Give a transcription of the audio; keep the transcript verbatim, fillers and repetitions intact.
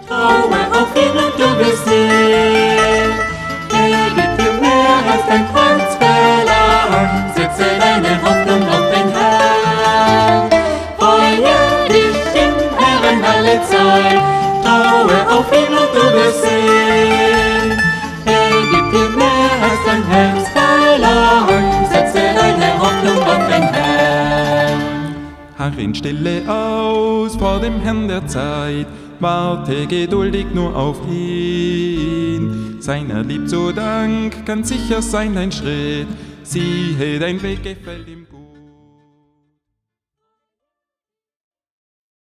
Traue auf ihn und du wirst sehen. Er gibt dir mehr als dein Herz verlangt. Setze deine Hoffnung auf den Herrn. Freue dich im Herrn alle Zeit. Traue auf ihn und du wirst sehen. Er gibt dir mehr als dein Herz verlangt. Setze deine Hoffnung auf den Herrn. Harr in Stille aus vor dem Herrn der Zeit. Warte geduldig nur auf ihn. Seiner Lieb so Dank, ganz sicher sein dein Schritt. Siehe, dein Weg gefällt ihm gut.